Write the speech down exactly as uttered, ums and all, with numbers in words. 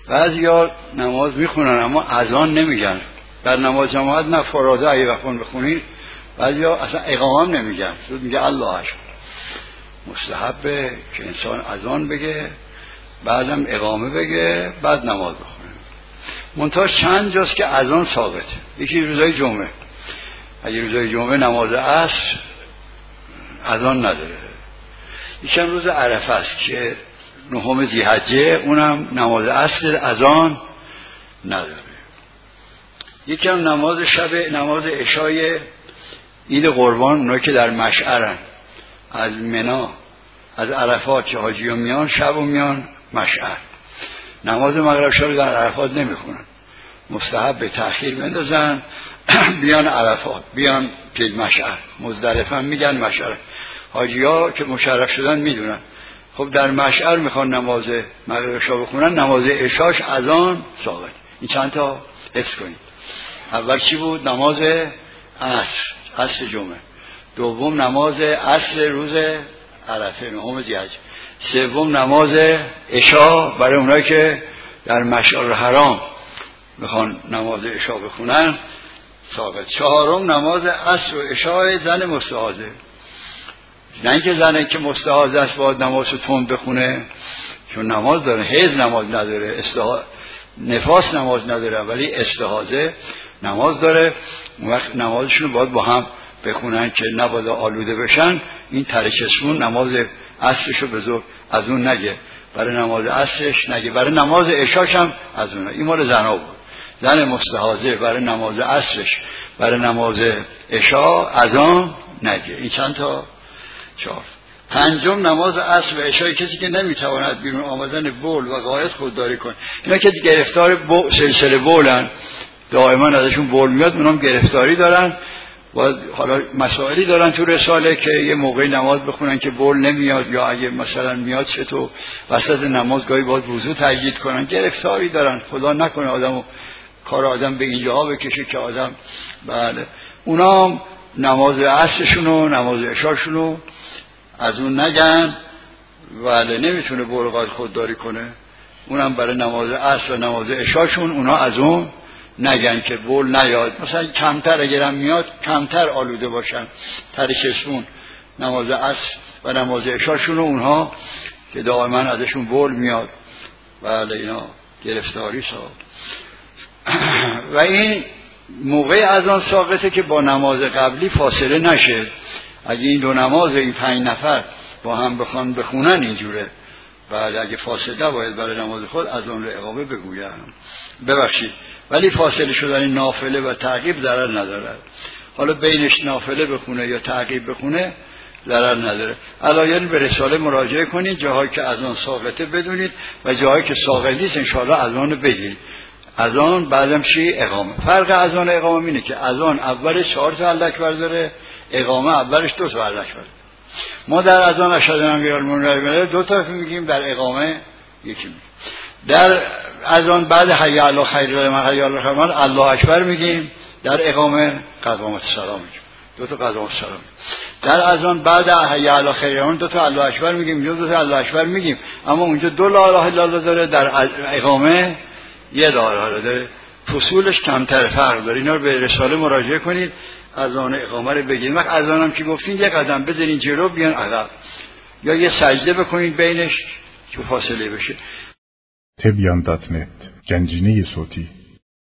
بعضیا نماز میخونن اما اذان نمیگن. در نماز جماعت نه فراده اگه بخون بخونید بعضیا اصلا اقامه هم نمیگن، زود میگه الله اکبر. مستحبه که انسان اذان بگه بعدم اقامه بگه بعد نماز بخونه. منتها چند جاست که اذان ثابته. یکی روزای جمعه، اگه روزای جمعه نماز عصر اذان نداره. یکی هم روز عرفه است که نهم ذی‌حجه، اونم نماز عصر اذان نداره. یکی هم نماز شب، نماز عشای عید قربان، اونایی که در مشعرن، از منا از عرفات که حاجی‌ها میان شب و میان مشعر، نماز مغرب شب در عرفات نمیخونن، مستحب به تأخیر بندازن بیان عرفات، بیان پیل مشعر. مزدلفه میگن مشعر، حاجی‌ها که مشرف شدن میدونن. خب در مشعر میخوان نماز مغرب شب بخونن، نماز عشاش اذان ثابت. این چند تا حفظ کنید. اول چی بود؟ نماز عصر، عصر جمعه. دوم نماز عصر روز عرفه نهم ذی‌حجه. سوم نماز عشا برای اونایی که در مشعر الحرام میخوان نماز عشا بخونن ثابت. چهارم نماز عصر و عشای زن مستحاضه، نه اینکه زنی که مستحاضه است باید نماز تند بخونه، چون نماز داره، حیض نماز نداره، استحا... نفاس نماز نداره، ولی استحاضه نماز داره. اون وقت نمازشون باید با هم بخونن که نباید آلوده بشن. این ترکشون نماز عصرشو بزرگ از اون نگه، برای نماز عصرش نگه، برای نماز عشاش هم از اون. این مال زنها بود. زن مستحاضه برای نماز عصرش، برای نماز عشا از آن نگه. این چند تا؟ چهار. پنجم نماز عصر و عشای کسی که نمیتواند بیرون آمدن بول و غایط خودداری کنه. اینا که گرفتار بول، سلسله بولن، دائما ازشون بول میاد، اونام گرفتاری دارن و حالا مسائلی دارن تو رساله که یه موقعی نماز بخونن که بول نمیاد، یا اگه مثلا میاد چطور وسط نماز گاهی باید وضو تجدید کنن. گرفتاری دارن. خدا نکنه آدمو کار آدم به اینجاها بکشه که آدم بله اونام نماز عصرشونو نماز عشاشونو از اون نگن، ولی نمیتونه برقات خودداری کنه، اونم برای نماز عصر و نماز عشاشون اونا از اون نگن که بول نیاد. مثلا کمتر اگرم میاد کمتر آلوده باشن. ترکشون نماز عصر و نماز عشاشون اونها که دائما ازشون بول میاد، بله اینا گرفتاری ساد. و این موقع اذان ساقطه که با نماز قبلی فاصله نشه. اگه این دو نماز این پنج نفر با هم بخوان بخونن اینجوره، بعد اگه فاصله باید برای نماز خود از اون رو اقامه بگویم، ببخشید، ولی فاصله شدن نافله و تعقیب ضرر نداره. حالا بینش نافله بخونه یا تعقیب بخونه ضرر نداره. علایل به رساله مراجعه کنید، جاهایی که اذان ساقطه بدونید و جاهایی که ساقط نیست انشاءالله اذان بگید. اذان بعدم چی؟ اقامه. فرق اذان و اقامه اینه که اذان اولش چهار تا الله اکبر داره، اقامه اولش دو تا الله اکبر. ما در اذان اشهد ان لا اله الا الله دو تا میگیم، در اقامه یکی میگیم. در اذان بعد حی علی خیر من حی علی رحمان الله اکبر میگیم، در اقامه قدامت السلام میگیم، دو تا قدامت السلام. در اذان بعد حی علی خیر من دو تا الله اکبر میگیم، دو تا الله اکبر میگیم، اما اونجا دو لا اله الا الله داره، در اقامه یه لا اله الا داره. فصولش کمتر فرق داره. اینا رو به رساله مراجعه کنید، اذان اقامه رو بگید. وقت اذان هم که گفتین یک قدم بزنین جلو بیان عقب، یا یه سجده بکنید بینش که فاصله بشه. تبیان دات نت گنجینه صوتی